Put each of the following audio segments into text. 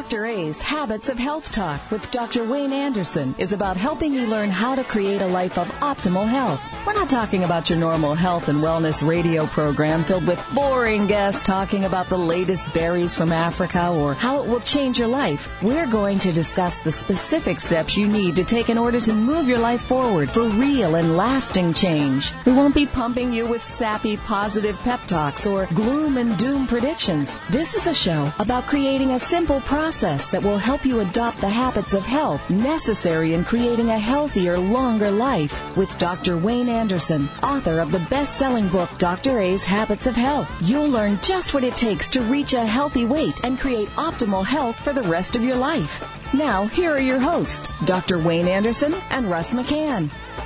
Dr. A's Habits of Health Talk with Dr. Wayne Anderson is about helping you learn how to create a life of optimal health. We're not talking about your normal health and wellness radio program filled with boring guests talking about the latest berries from Africa or how it will change your life. We're going to discuss the specific steps you need to take in order to move your life forward for real and lasting change. We won't be pumping you with sappy positive pep talks or gloom and doom predictions. This is a show about creating a simple process that will help you adopt the habits of health necessary in creating a healthier, longer life. With Dr. Wayne Anderson, author of the best-selling book, Dr. A's Habits of Health, you'll learn just what it takes to reach a healthy weight and create optimal health for the rest of your life. Now, here are your hosts, Dr. Wayne Anderson and Russ McCann.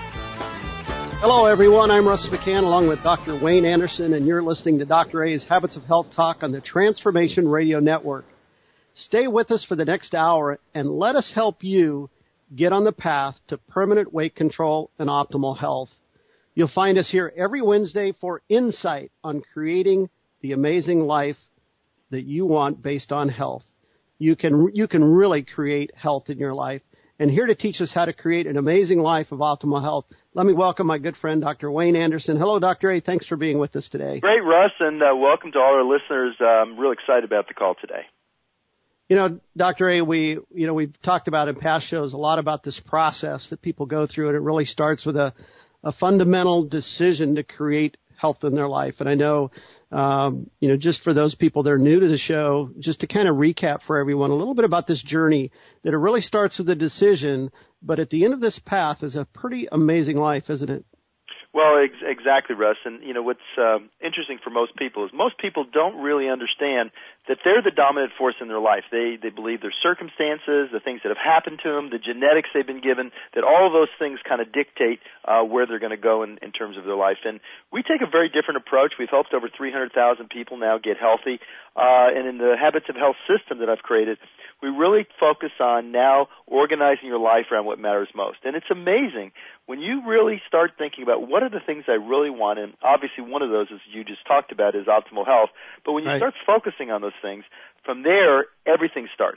Hello, everyone. I'm Russ McCann, along with Dr. Wayne Anderson, and you're listening to Dr. A's Habits of Health Talk on the Transformation Radio Network. Stay with us for the next hour, and let us help you get on the path to permanent weight control and optimal health. You'll find us here every Wednesday for insight on creating the amazing life that you want based on health. You can really create health in your life. And here to teach us how to create an amazing life of optimal health, let me welcome my good friend, Dr. Wayne Anderson. Hello, Dr. A. Thanks for being with us today. Great, Russ, and welcome to all our listeners. I'm real excited about the call today. You know, Dr. A, we've talked about in past shows a lot about this process that people go through, and it really starts with a fundamental decision to create health in their life. And I know, just for those people that are new to the show, just to kind of recap for everyone a little bit about this journey, that it really starts with a decision, but at the end of this path is a pretty amazing life, isn't it? Well, exactly, Russ. And, what's interesting for most people is most people don't really understand that they're the dominant force in their life. They believe their circumstances, the things that have happened to them, the genetics they've been given, that all of those things kind of dictate where they're going to go in terms of their life. And we take a very different approach. We've helped over 300,000 people now get healthy. And in the Habits of Health system that I've created, we really focus on now organizing your life around what matters most. And it's amazing when you really start thinking about what are the things I really want, and obviously one of those, as you just talked about, is optimal health. But when you start focusing on those things, from there, everything starts.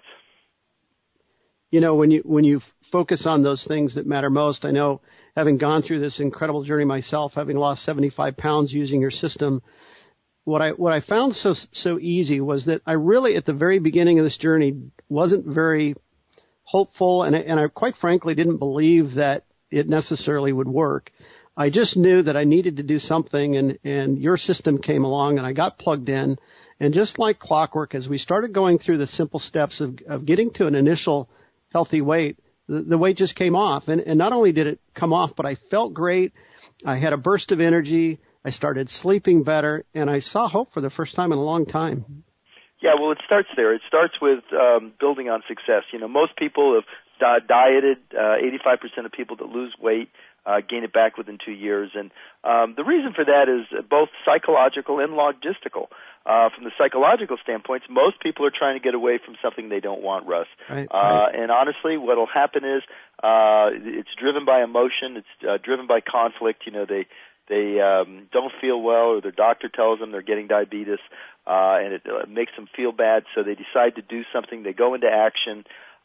You know, when you focus on those things that matter most, I know, having gone through this incredible journey myself, having lost 75 pounds using your system, what I found so easy was that I really, at the very beginning of this journey, wasn't very hopeful, and I quite frankly didn't believe that it necessarily would work. I just knew that I needed to do something, and your system came along, and I got plugged in. And just like clockwork, as we started going through the simple steps of getting to an initial healthy weight, the weight just came off. And not only did it come off, but I felt great. I had a burst of energy. I started sleeping better, and I saw hope for the first time in a long time. Yeah, well, it starts there. It starts with building on success. Most people have dieted. 85% of people that lose weight gain it back within 2 years. And the reason for that is both psychological and logistical. From the psychological standpoint, most people are trying to get away from something they don't want, Russ. Right. And honestly, what will happen is it's driven by emotion. It's driven by conflict. They don't feel well, or their doctor tells them they're getting diabetes, and it makes them feel bad, so they decide to do something. They go into action.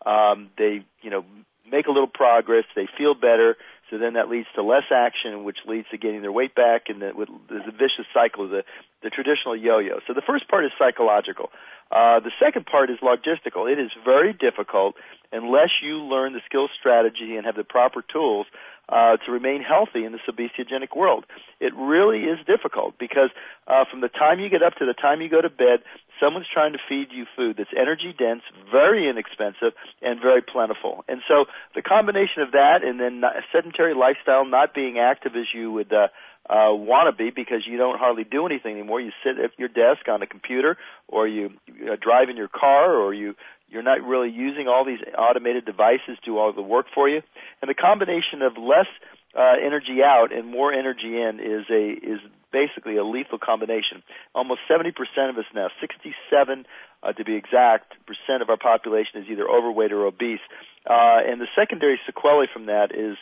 They make a little progress. They feel better. So then that leads to less action, which leads to getting their weight back, and there's a vicious cycle, the traditional yo-yo. So the first part is psychological. The second part is logistical. It is very difficult unless you learn the skill strategy and have the proper tools to remain healthy in this obesogenic world. It really is difficult because from the time you get up to the time you go to bed, someone's trying to feed you food that's energy dense, very inexpensive, and very plentiful. And so the combination of that and then a sedentary lifestyle, not being active as you would want to be because you don't hardly do anything anymore. You sit at your desk on a computer, or you drive in your car, or you're not really using all these automated devices to do all the work for you. And the combination of less energy out and more energy in is basically a lethal combination. Almost 70% of us now, 67 to be exact, percent of our population is either overweight or obese. And the secondary sequelae from that is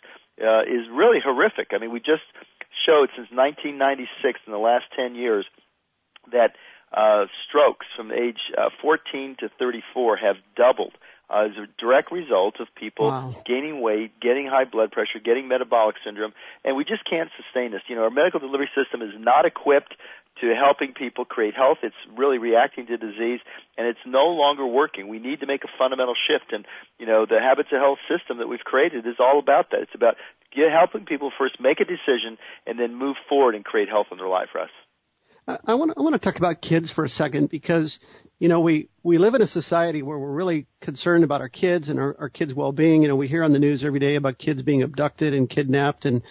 really horrific. I mean, we just showed since 1996, in the last 10 years, that strokes from age 14 to 34 have doubled as a direct result of people gaining weight, getting high blood pressure, getting metabolic syndrome, and we just can't sustain this. Our medical delivery system is not equipped to helping people create health. It's really reacting to disease, and it's no longer working. We need to make a fundamental shift, and the Habits of Health system that we've created is all about that. It's about helping people first make a decision and then move forward and create health in their life, Russ. I want to talk about kids for a second because, we live in a society where we're really concerned about our kids and our kids' well-being. We hear on the news every day about kids being abducted and kidnapped and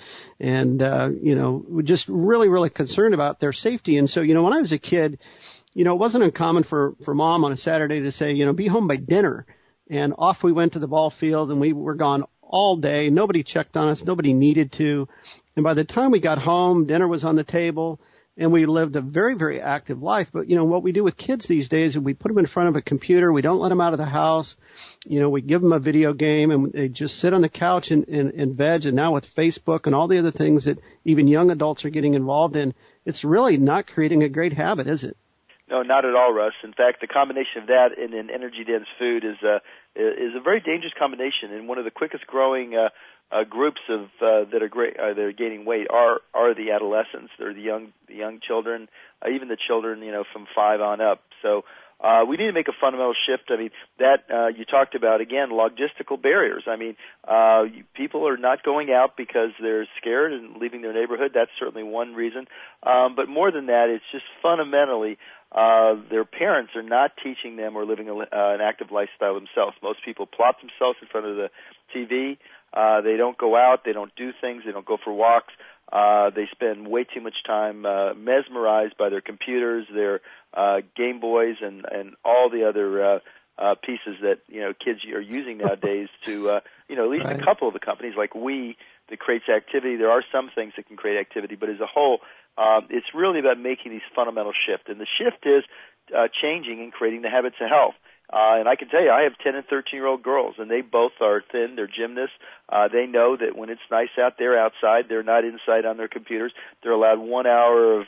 we're just really, really concerned about their safety. And so, when I was a kid, it wasn't uncommon for mom on a Saturday to say, be home by dinner. And off we went to the ball field and we were gone all day. Nobody checked on us. Nobody needed to. And by the time we got home, dinner was on the table. And we lived a very, very active life. But, what we do with kids these days is we put them in front of a computer. We don't let them out of the house. We give them a video game and they just sit on the couch and veg. And now with Facebook and all the other things that even young adults are getting involved in, it's really not creating a great habit, is it? No, not at all, Russ. In fact, the combination of that and an energy-dense food is a very dangerous combination. And one of the quickest growing groups of that are gaining weight are the adolescents. They're the young children, even the children from 5 on up. So we need to make a fundamental shift. I mean, that you talked about again, logistical barriers. I mean, people are not going out because they're scared and leaving their neighborhood. That's certainly one reason. But more than that, it's just fundamentally their parents are not teaching them or living an active lifestyle themselves. Most people plop themselves in front of the TV. They don't go out. They don't do things. They don't go for walks. They spend way too much time mesmerized by their computers, their Game Boys, and all the other pieces that kids are using nowadays to at least a couple of the companies like Wii that creates activity. There are some things that can create activity, but as a whole, it's really about making these fundamental shifts. And the shift is changing and creating the habits of health. And I can tell you, I have 10 and 13-year-old girls, and they both are thin. They're gymnasts. They know that when it's nice out, they're outside. They're not inside on their computers. They're allowed 1 hour of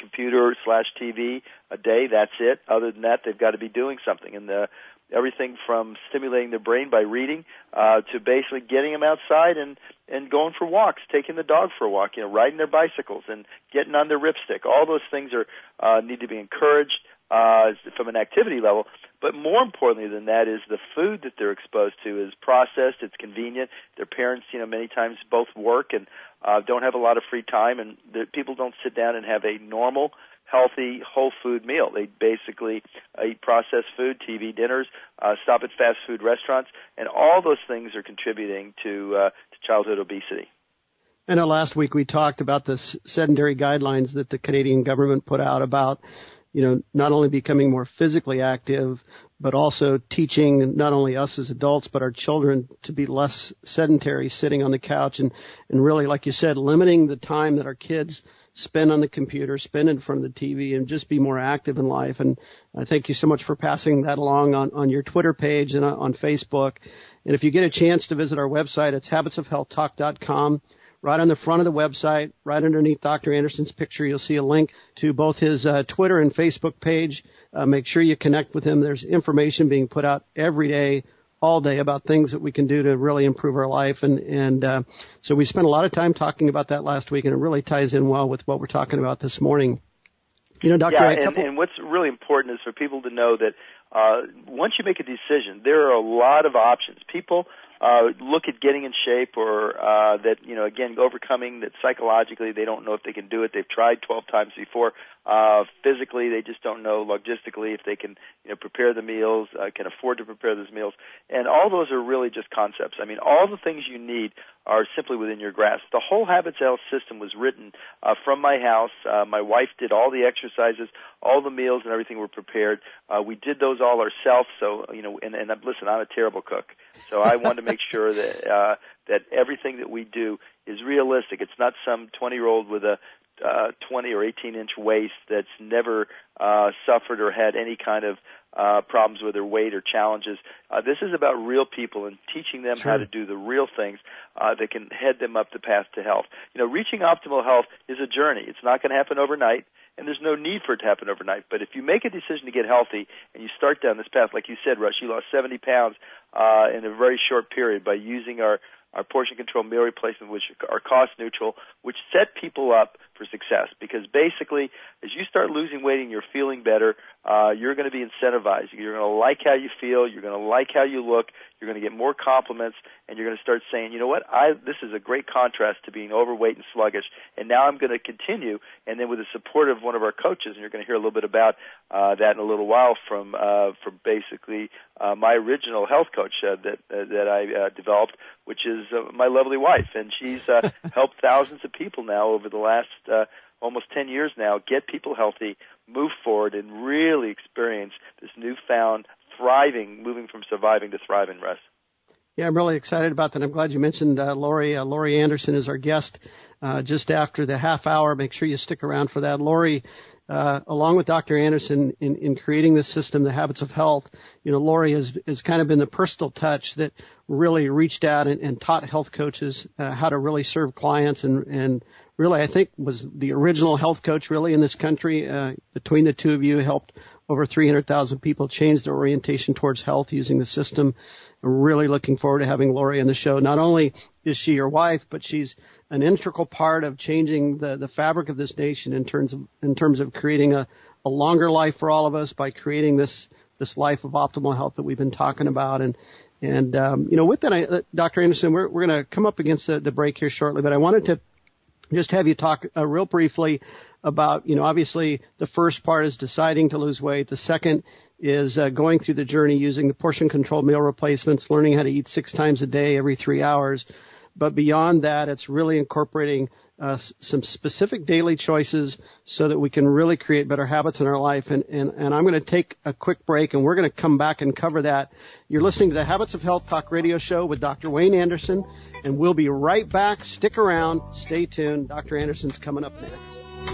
computer/TV a day. That's it. Other than that, they've got to be doing something. And everything from stimulating their brain by reading to basically getting them outside and going for walks, taking the dog for a walk, riding their bicycles and getting on their ripstick. All those things are need to be encouraged from an activity level. But more importantly than that is the food that they're exposed to is processed. It's convenient. Their parents, many times both work and don't have a lot of free time, and people don't sit down and have a normal, healthy, whole food meal. They basically eat processed food, TV dinners, stop at fast food restaurants, and all those things are contributing to childhood obesity. I know last week we talked about the sedentary guidelines that the Canadian government put out about not only becoming more physically active, but also teaching not only us as adults, but our children to be less sedentary, sitting on the couch and really, like you said, limiting the time that our kids spend on the computer, spend in front of the TV, and just be more active in life. And I thank you so much for passing that along on your Twitter page and on Facebook. And if you get a chance to visit our website, it's habitsofhealthtalk.com. Right on the front of the website, right underneath Dr. Anderson's picture, you'll see a link to both his Twitter and Facebook page. Make sure you connect with him. There's information being put out every day, all day, about things that we can do to really improve our life. And so we spent a lot of time talking about that last week, and it really ties in well with what we're talking about this morning. Dr. And what's really important is for people to know that once you make a decision, there are a lot of options. People look at getting in shape or that, again, overcoming that psychologically they don't know if they can do it. They've tried 12 times before. Physically, they just don't know logistically if they can, prepare the meals, can afford to prepare those meals. And all those are really just concepts. I mean, all the things you need are simply within your grasp. The whole Habits of Health system was written from my house. My wife did all the exercises, all the meals and everything were prepared. We did those all ourselves. So, and listen, I'm a terrible cook. So I wanted to make sure that that everything that we do is realistic. It's not some 20-year-old with a 20 or 18-inch waist that's never suffered or had any kind of problems with their weight or challenges. This is about real people and teaching them how to do the real things that can head them up the path to health. Reaching optimal health is a journey. It's not going to happen overnight. and there's no need for it to happen overnight. But if you make a decision to get healthy and you start down this path, like you said, Rush, you lost 70 pounds in a very short period by using our portion control meal replacement, which are cost neutral, which set people up for success. Because basically, as you start losing weight and you're feeling better, you're going to be incentivized. You're going to like how you feel. You're going to like how you look. You're going to get more compliments, and you're going to start saying, you know what, this is a great contrast to being overweight and sluggish, and now I'm going to continue. And then with the support of one of our coaches, and you're going to hear a little bit about that in a little while from basically my original health coach that I developed, which is my lovely wife, and she's helped thousands of people now over the last almost 10 years now get people healthy, move forward, and really experience this newfound thriving, moving from surviving to thriving, Russ. Yeah, I'm really excited about that. I'm glad you mentioned Lori. Lori Anderson is our guest just after the half hour. Make sure you stick around for that. Lori, along with Dr. Anderson in creating this system, the Habits of Health, Lori has kind of been the personal touch that really reached out and taught health coaches how to really serve clients and really, I think, was the original health coach really in this country. Between the two of you, helped over 300,000 people change their orientation towards health using the system. I'm really looking forward to having Lori on the show. Not only is she your wife, but she's an integral part of changing the fabric of this nation in terms of creating a longer life for all of us by creating this life of optimal health that we've been talking about. And with that, Dr. Anderson, we're going to come up against the break here shortly, but I wanted to just have you talk real briefly about, obviously the first part is deciding to lose weight. The second is going through the journey using the portion control meal replacements, learning how to eat 6 times a day every 3 hours. But beyond that, it's really incorporating some specific daily choices so that we can really create better habits in our life. And I'm going to take a quick break, and we're going to come back and cover that. You're listening to the Habits of Health Talk radio show with Dr. Wayne Anderson, and we'll be right back. Stick around. Stay tuned. Dr. Anderson's coming up next.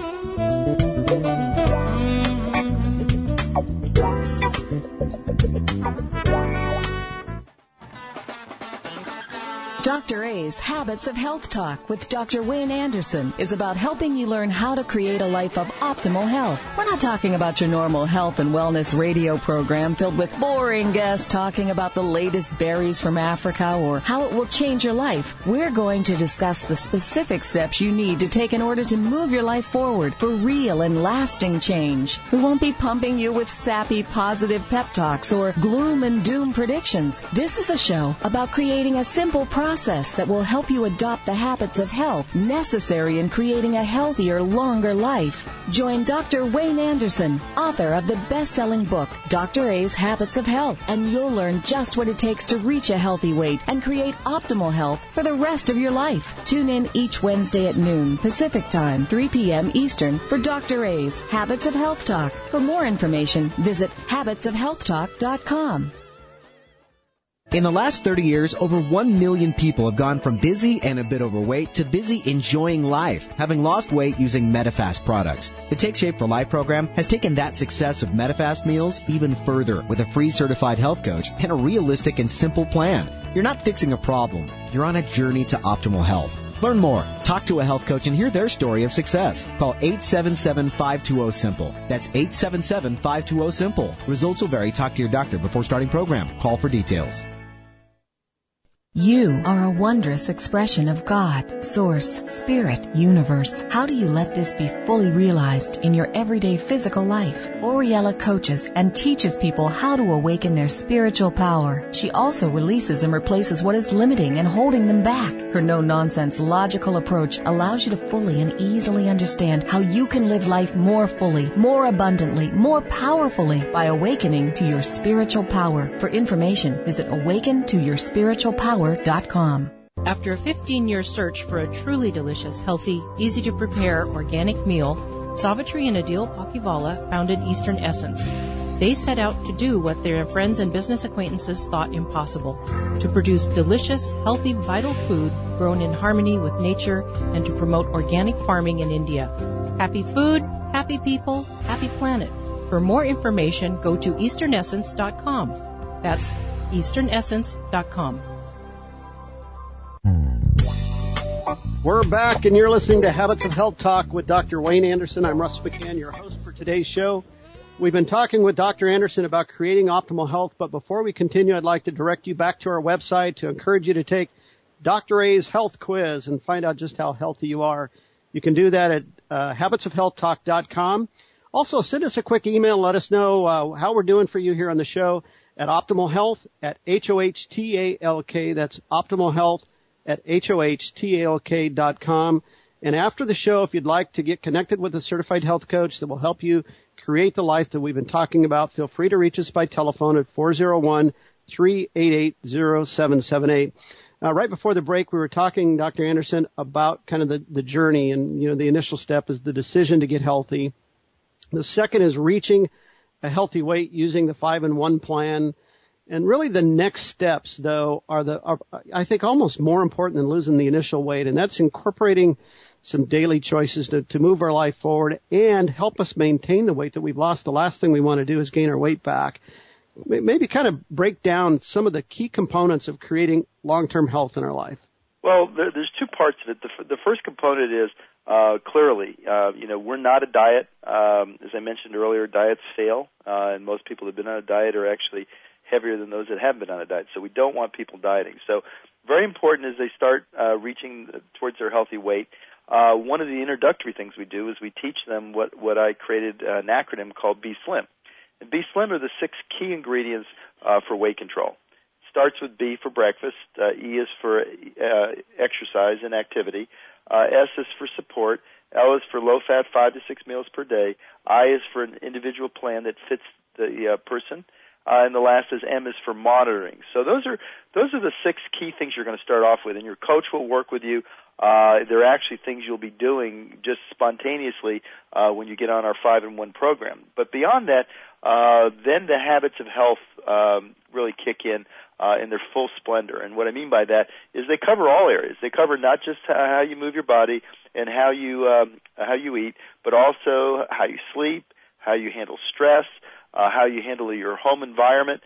Dr. A's Habits of Health Talk with Dr. Wayne Anderson is about helping you learn how to create a life of optimal health. We're not talking about your normal health and wellness radio program filled with boring guests talking about the latest berries from Africa or how it will change your life. We're going to discuss the specific steps you need to take in order to move your life forward for real and lasting change. We won't be pumping you with sappy positive pep talks or gloom and doom predictions. This is a show about creating a simple process that will help you adopt the habits of health necessary in creating a healthier, longer life. Join Dr. Wayne Anderson, author of the best-selling book, Dr. A's Habits of Health, and you'll learn just what it takes to reach a healthy weight and create optimal health for the rest of your life. Tune in each Wednesday at noon Pacific Time, 3 p.m. Eastern for Dr. A's Habits of Health Talk. For more information, visit habitsofhealthtalk.com. In the last 30 years, over 1 million people have gone from busy and a bit overweight to busy enjoying life, having lost weight using Medifast products. The Take Shape for Life program has taken that success of Medifast meals even further with a free certified health coach and a realistic and simple plan. You're not fixing a problem. You're on a journey to optimal health. Learn more. Talk to a health coach and hear their story of success. Call 877-520-SIMPLE. That's 877-520-SIMPLE. Results will vary. Talk to your doctor before starting program. Call for details. You are a wondrous expression of God, Source, Spirit, Universe. How do you let this be fully realized in your everyday physical life? Oriella coaches and teaches people how to awaken their spiritual power. She also releases and replaces what is limiting and holding them back. Her no-nonsense, logical approach allows you to fully and easily understand how you can live life more fully, more abundantly, more powerfully by awakening to your spiritual power. For information, visit awakentoyourspiritualpower.com. After a 15-year search for a truly delicious, healthy, easy-to-prepare organic meal, Savitri and Adil Pakivala founded Eastern Essence. They set out to do what their friends and business acquaintances thought impossible, to produce delicious, healthy, vital food grown in harmony with nature and to promote organic farming in India. Happy food, happy people, happy planet. For more information, go to easternessence.com. That's easternessence.com. We're back, and you're listening to Habits of Health Talk with Dr. Wayne Anderson. I'm Russ McCann, your host for today's show. We've been talking with Dr. Anderson about creating optimal health, but before we continue, I'd like to direct you back to our website to encourage you to take Dr. A's health quiz and find out just how healthy you are. You can do that at habitsofhealthtalk.com. Also, send us a quick email and let us know how we're doing for you here on the show at optimalhealth@HOHTALK. That's optimalhealth@HOHTALK.com. And after the show, if you'd like to get connected with a certified health coach that will help you create the life that we've been talking about, feel free to reach us by telephone at 401-388-0778. Right before the break, we were talking, Dr. Anderson, about kind of the journey. And, the initial step is the decision to get healthy. The second is reaching a healthy weight using the 5-in-1 plan. And really the next steps, though, are I think almost more important than losing the initial weight. And that's incorporating some daily choices to move our life forward and help us maintain the weight that we've lost. The last thing we want to do is gain our weight back. Maybe kind of break down some of the key components of creating long-term health in our life. Well, there's two parts of it. The first component is clearly, we're not a diet. As I mentioned earlier, diets fail, and most people who have been on a diet are actually heavier than those that haven't been on a diet. So we don't want people dieting. So very important as they start reaching towards their healthy weight. One of the introductory things we do is we teach them what I created an acronym called Be Slim. And Be Slim are the 6 key ingredients for weight control. It starts with B for breakfast. E is for exercise and activity. S is for support. L is for low-fat 5 to 6 meals per day. I is for an individual plan that fits the person. And the last is M is for monitoring. So those are the 6 key things you're going to start off with, and your coach will work with you. They're actually things you'll be doing just spontaneously when you get on our 5-in-1 program. But beyond that, then the habits of health really kick in their full splendor. And what I mean by that is they cover all areas. They cover not just how you move your body and how you eat, but also how you sleep, how you handle stress, how you handle your home environment,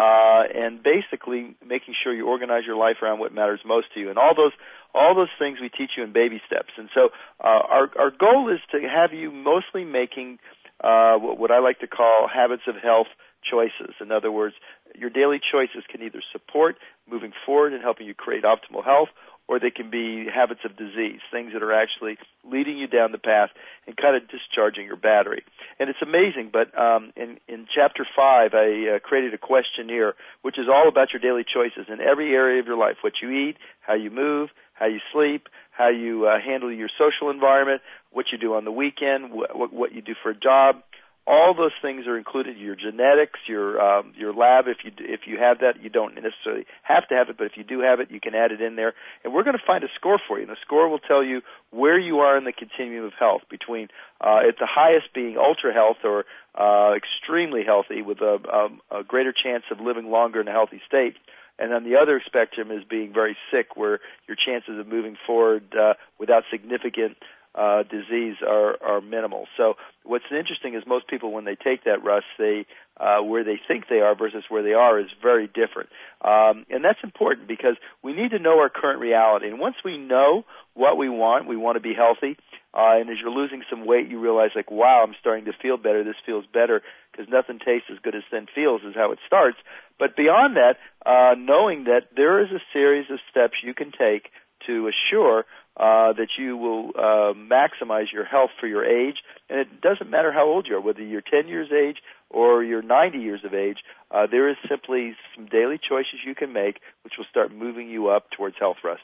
and basically making sure you organize your life around what matters most to you. And all those things we teach you in baby steps. And so our goal is to have you mostly making what I like to call habits of health choices. In other words, your daily choices can either support moving forward and helping you create optimal health, or they can be habits of disease, things that are actually leading you down the path and kind of discharging your battery. And it's amazing, but in Chapter 5, I created a questionnaire, which is all about your daily choices in every area of your life, what you eat, how you move, how you sleep, how you handle your social environment, what you do on the weekend, what you do for a job. All those things are included. Your genetics, your lab. If you have that, you don't necessarily have to have it, but if you do have it, you can add it in there. And we're going to find a score for you. And the score will tell you where you are in the continuum of health, between at the highest being ultra health or extremely healthy with a greater chance of living longer in a healthy state. And then the other spectrum is being very sick, where your chances of moving forward without significant disease are minimal. So what's interesting is most people, when they take that, Russ, they where they think they are versus where they are is very different. And that's important because we need to know our current reality. And once we know what we want to be healthy. And as you're losing some weight, you realize, like, wow, I'm starting to feel better. This feels better, because nothing tastes as good as thin feels is how it starts. But beyond that, knowing that there is a series of steps you can take to assure that you will maximize your health for your age. And it doesn't matter how old you are, whether you're 10 years of age or you're 90 years of age, there is simply some daily choices you can make which will start moving you up towards health, Russ.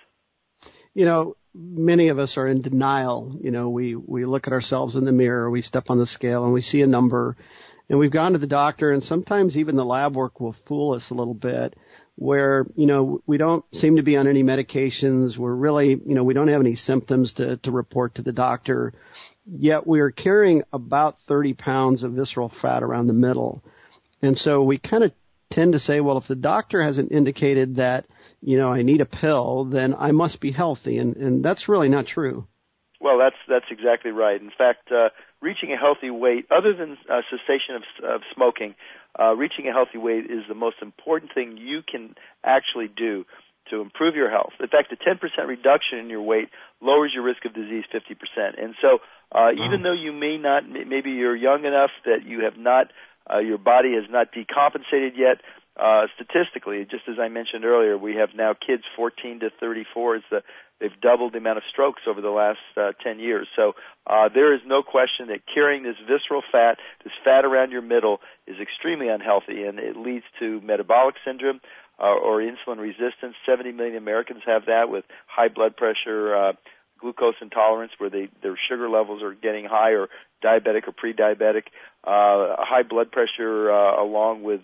Many of us are in denial. We look at ourselves in the mirror, we step on the scale, and we see a number. And we've gone to the doctor, and sometimes even the lab work will fool us a little bit, where, we don't seem to be on any medications. We're really, we don't have any symptoms to report to the doctor. Yet we are carrying about 30 pounds of visceral fat around the middle. And so we kind of tend to say, well, if the doctor hasn't indicated that, I need a pill, then I must be healthy. And that's really not true. Well, that's exactly right. In fact, reaching a healthy weight, other than cessation of smoking, reaching a healthy weight is the most important thing you can actually do to improve your health. In fact, a 10% reduction in your weight lowers your risk of disease 50%. And so even though you maybe you're young enough that you have not, your body has not decompensated yet, statistically, just as I mentioned earlier, we have now kids 14 to 34. They've doubled the amount of strokes over the last 10 years. So there is no question that carrying this visceral fat, this fat around your middle, is extremely unhealthy, and it leads to metabolic syndrome or insulin resistance. 70 million Americans have that, with high blood pressure, glucose intolerance, where their sugar levels are getting high, or diabetic or pre-diabetic, high blood pressure along with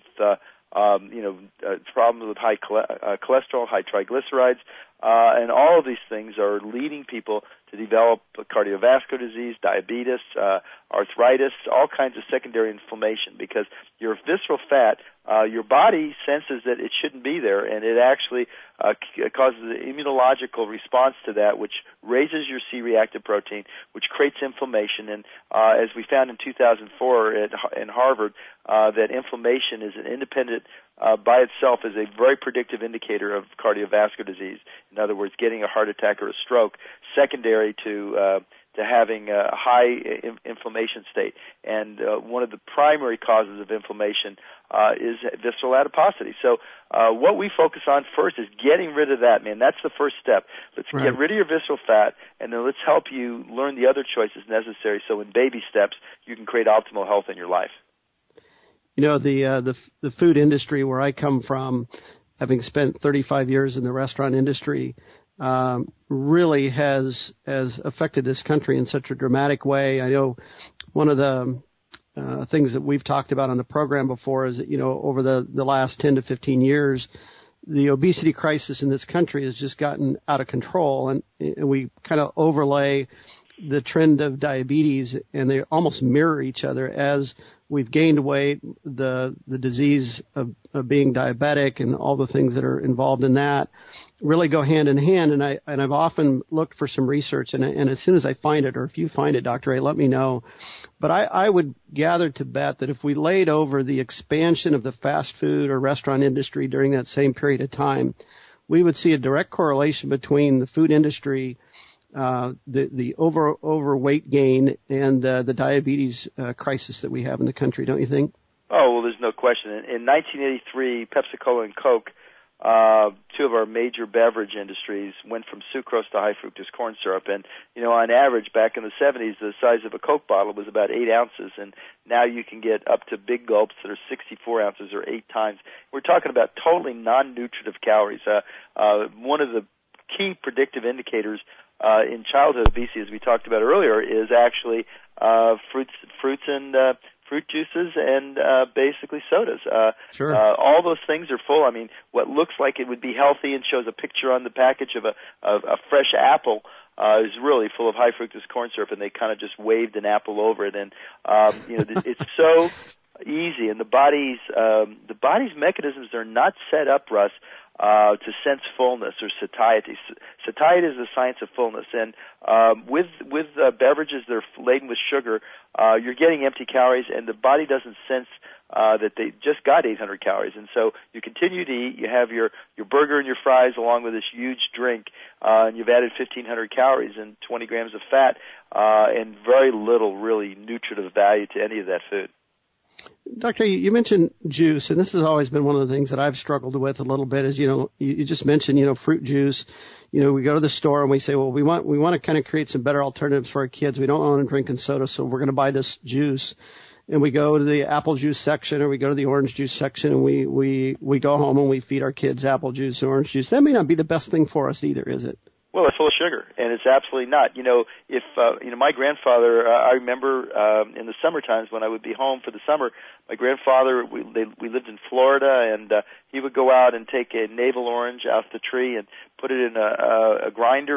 problems with high cholesterol, high triglycerides, and all of these things are leading people to develop cardiovascular disease, diabetes, arthritis, all kinds of secondary inflammation, because your visceral fat, your body senses that it shouldn't be there, and it actually causes an immunological response to that, which raises your C-reactive protein, which creates inflammation. And as we found in 2004 in Harvard, that inflammation is an independent, by itself, is a very predictive indicator of cardiovascular disease. In other words, getting a heart attack or a stroke, secondary to having a high inflammation state. And one of the primary causes of inflammation is visceral adiposity. So what we focus on first is getting rid of that, man. That's the first step. Let's get rid of your visceral fat, and then let's help you learn the other choices necessary, so in baby steps you can create optimal health in your life. You know, the food industry where I come from, having spent 35 years in the restaurant industry, really has affected this country in such a dramatic way. I know one of the things that we've talked about on the program before is that, you know, over the last 10 to 15 years, the obesity crisis in this country has just gotten out of control, and we kind of overlay the trend of diabetes, and they almost mirror each other. As we've gained weight, the disease of being diabetic and all the things that are involved in that really go hand in hand. And I've often looked for some research, and as soon as I find it, or if you find it, Dr. A, let me know. But I would gather to bet that if we laid over the expansion of the fast food or restaurant industry during that same period of time, we would see a direct correlation between the food industry, the overweight gain, and the diabetes crisis that we have in the country, don't you think? Oh, well, there's no question. In 1983, PepsiCo and Coke, two of our major beverage industries, went from sucrose to high fructose corn syrup. And, you know, on average, back in the 70s, the size of a Coke bottle was about 8 ounces. And now you can get up to big gulps that are 64 ounces or 8 times. We're talking about totally non-nutritive calories. One of the key predictive indicators in childhood obesity, as we talked about earlier, is actually fruits and fruit juices and basically sodas. Sure. All those things are full. I mean, what looks like it would be healthy and shows a picture on the package of a fresh apple is really full of high fructose corn syrup, and they kind of just waved an apple over it. And you know, it's so easy, and the body's mechanisms are not set up, Russ, to sense fullness or satiety. Satiety is the science of fullness, and with beverages that are laden with sugar, you're getting empty calories, and the body doesn't sense that they just got 800 calories. And so you continue to eat, you have your burger and your fries along with this huge drink, and you've added 1,500 calories and 20 grams of fat, and very little really nutritive value to any of that food. Doctor, you mentioned juice, and this has always been one of the things that I've struggled with a little bit. Is, you know, you just mentioned, you know, fruit juice. You know, we go to the store and we say, well, we want to kind of create some better alternatives for our kids. We don't want them drinking soda, so we're going to buy this juice. And we go to the apple juice section, or we go to the orange juice section, and we go home and we feed our kids apple juice and orange juice. That may not be the best thing for us either, is it? Well, it's full of sugar, and it's absolutely not. You know, if my grandfather, I remember in the summer times when I would be home for the summer, my grandfather, we lived in Florida, and he would go out and take a navel orange off the tree and put it in a grinder and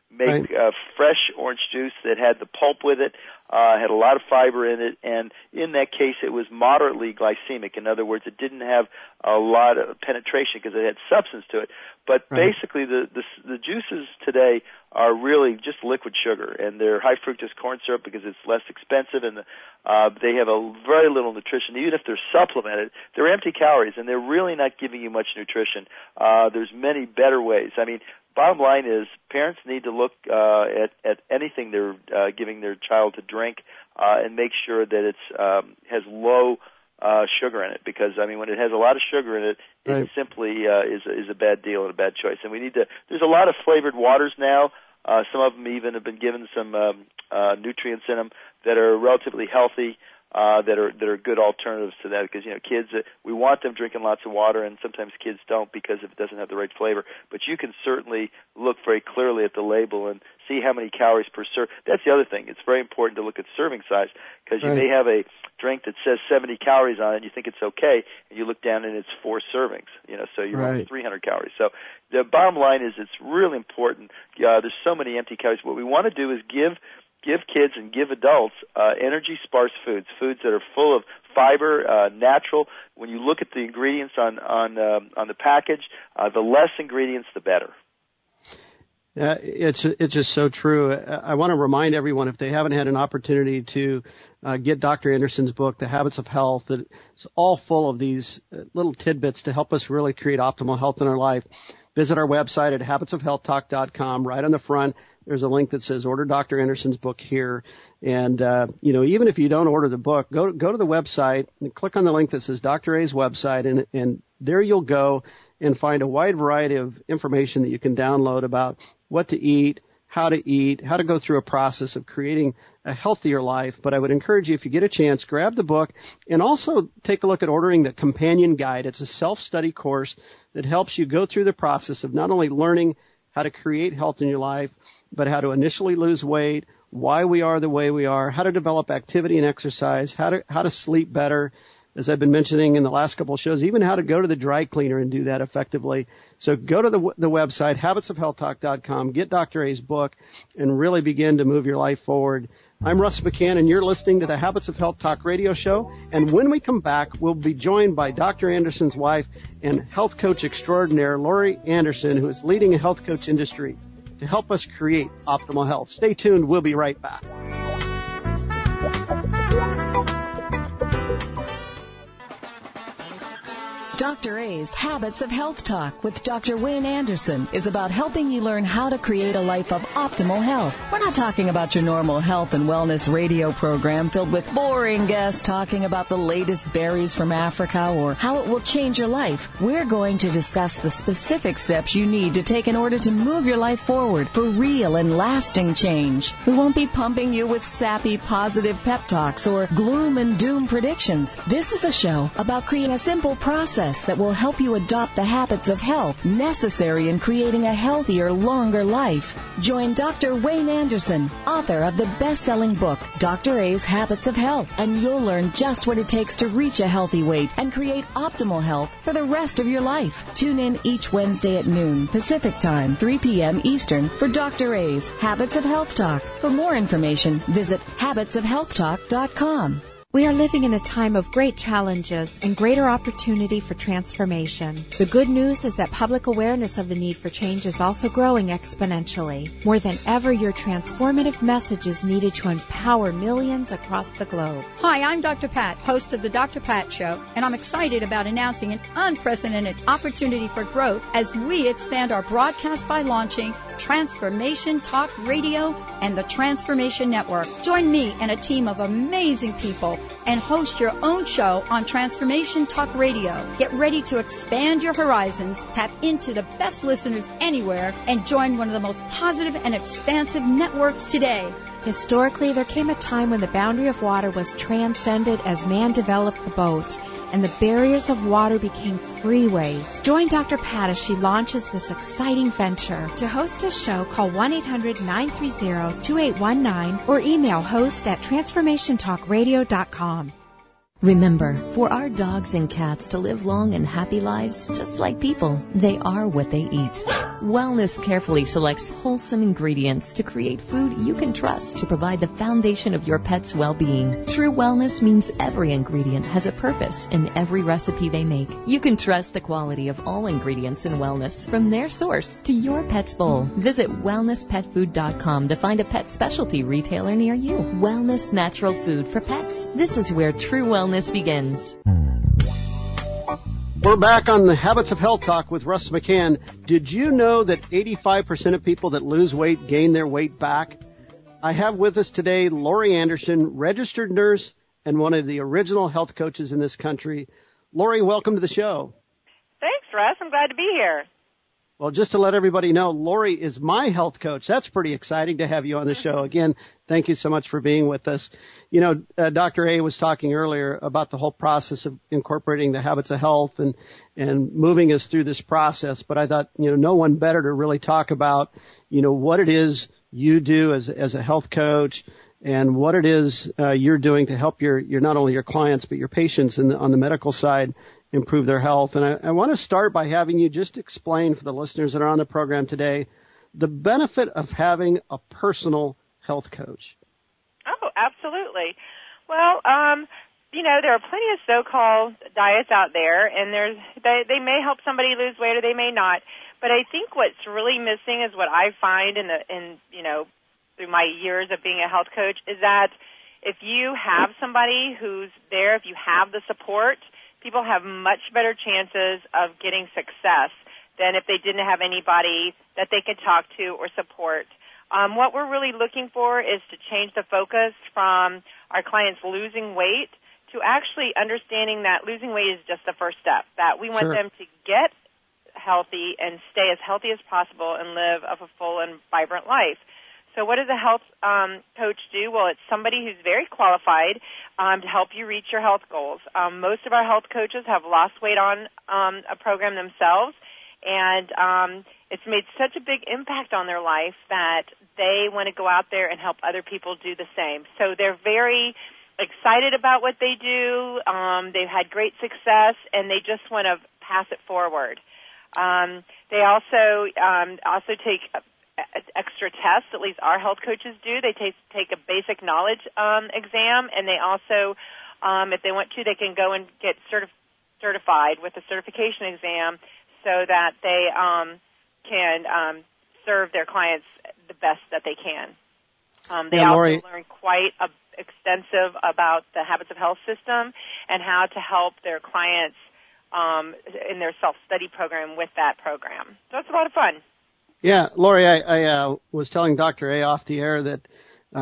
make fresh orange juice that had the pulp with it, had a lot of fiber in it, and in that case it was moderately glycemic. In other words, it didn't have a lot of penetration because it had substance to it. But basically the juices today are really just liquid sugar, and they're high fructose corn syrup because it's less expensive, and they have a very little nutrition. Even if they're supplemented, they're empty calories, and they're really not giving you much nutrition. There's many better ways. I mean, bottom line is parents need to look at anything they're giving their child to drink and make sure that it's has low sugar in it, because I mean when it has a lot of sugar in it, it simply is a bad deal and a bad choice. And we need to. There's a lot of flavored waters now. Some of them even have been given some nutrients in them that are relatively healthy. That are good alternatives to that, because kids, we want them drinking lots of water, and sometimes kids don't because it doesn't have the right flavor. But you can certainly look very clearly at the label and see how many calories per serve. That's the other thing. It's very important to look at serving size, because you may have a drink that says 70 calories on it, and you think it's okay, and you look down and it's 4 servings. So you're on 300 calories. So the bottom line is it's really important. There's so many empty calories. What we want to do is give kids and give adults energy-sparse foods that are full of fiber, natural. When you look at the ingredients on the package, the less ingredients, the better. It's just so true. I want to remind everyone, if they haven't had an opportunity to get Dr. Anderson's book, The Habits of Health, that it's all full of these little tidbits to help us really create optimal health in our life. Visit our website at habitsofhealthtalk.com. Right on the front, there's a link that says order Dr. Anderson's book here. And, even if you don't order the book, go to the website and click on the link that says Dr. A's website, and there you'll go and find a wide variety of information that you can download about what to eat, how to go through a process of creating a healthier life. But I would encourage you, if you get a chance, grab the book and also take a look at ordering the companion guide. It's a self-study course that helps you go through the process of not only learning how to create health in your life, but how to initially lose weight, why we are the way we are, how to develop activity and exercise, how to sleep better, as I've been mentioning in the last couple of shows, even how to go to the dry cleaner and do that effectively. So go to the website, habitsofhealthtalk.com, get Dr. A's book, and really begin to move your life forward. I'm Russ McCann, and you're listening to the Habits of Health Talk radio show. And when we come back, we'll be joined by Dr. Anderson's wife and health coach extraordinaire, Lori Anderson, who is leading a health coach industry to help us create optimal health. Stay tuned. We'll be right back. Dr. A's Habits of Health Talk with Dr. Wayne Anderson is about helping you learn how to create a life of optimal health. We're not talking about your normal health and wellness radio program filled with boring guests talking about the latest berries from Africa or how it will change your life. We're going to discuss the specific steps you need to take in order to move your life forward for real and lasting change. We won't be pumping you with sappy positive pep talks or gloom and doom predictions. This is a show about creating a simple process that will help you adopt the habits of health necessary in creating a healthier, longer life. Join Dr. Wayne Anderson, author of the best-selling book, Dr. A's Habits of Health, and you'll learn just what it takes to reach a healthy weight and create optimal health for the rest of your life. Tune in each Wednesday at noon Pacific Time, 3 p.m. Eastern for Dr. A's Habits of Health Talk. For more information, visit habitsofhealthtalk.com. We are living in a time of great challenges and greater opportunity for transformation. The good news is that public awareness of the need for change is also growing exponentially. More than ever, your transformative message is needed to empower millions across the globe. Hi, I'm Dr. Pat, host of the Dr. Pat Show, and I'm excited about announcing an unprecedented opportunity for growth as we expand our broadcast by launching Transformation Talk Radio and the Transformation Network. Join me and a team of amazing people and host your own show on Transformation Talk Radio. Get ready to expand your horizons, tap into the best listeners anywhere, and join one of the most positive and expansive networks today. Historically, there came a time when the boundary of water was transcended as man developed the boat, and the barriers of water became freeways. Join Dr. Pat as she launches this exciting venture. To host a show, call 1-800-930-2819 or email host@transformationtalkradio.com. Remember, for our dogs and cats to live long and happy lives, just like people, they are what they eat. Wellness carefully selects wholesome ingredients to create food you can trust to provide the foundation of your pet's well-being. True Wellness means every ingredient has a purpose in every recipe they make. You can trust the quality of all ingredients in Wellness from their source to your pet's bowl. Visit wellnesspetfood.com to find a pet specialty retailer near you. Wellness Natural Food for Pets. This is where true wellness begins. We're back on the Habits of Health Talk with Russ McCann. Did you know that 85% of people that lose weight gain their weight back? I have with us today Lori Anderson, registered nurse and one of the original health coaches in this country. Lori, welcome to the show. Thanks, Russ. I'm glad to be here. Well, just to let everybody know, Lori is my health coach. That's pretty exciting to have you on the show. Again, thank you so much for being with us. You know, Dr. A was talking earlier about the whole process of incorporating the habits of health and moving us through this process. But I thought, you know, no one better to really talk about, you know, what it is you do as a health coach and what it is you're doing to help your not only your clients but your patients on the medical side improve their health. And I want to start by having you just explain for the listeners that are on the program today the benefit of having a personal health coach. Oh, absolutely. Well, you know, there are plenty of so-called diets out there, and they may help somebody lose weight or they may not. But I think what's really missing is what I find in you know, through my years of being a health coach is that if you have somebody who's there, if you have the support, people have much better chances of getting success than if they didn't have anybody that they could talk to or support. What we're really looking for is to change the focus from our clients losing weight to actually understanding that losing weight is just the first step, that we want them to get healthy and stay as healthy as possible and live a full and vibrant life. So what does a health coach do? Well, it's somebody who's very qualified to help you reach your health goals. Most of our health coaches have lost weight on a program themselves, and it's made such a big impact on their life that they want to go out there and help other people do the same. So they're very excited about what they do. They've had great success, and they just want to pass it forward. They also take extra tests, at least our health coaches do. They take a basic knowledge exam, and they also, if they want to, they can go and get certified with a certification exam so that they can serve their clients the best that they can. They also learn quite extensive about the Habits of Health system and how to help their clients in their self-study program with that program. So it's a lot of fun. Yeah, Lori, I was telling Dr. A off the air that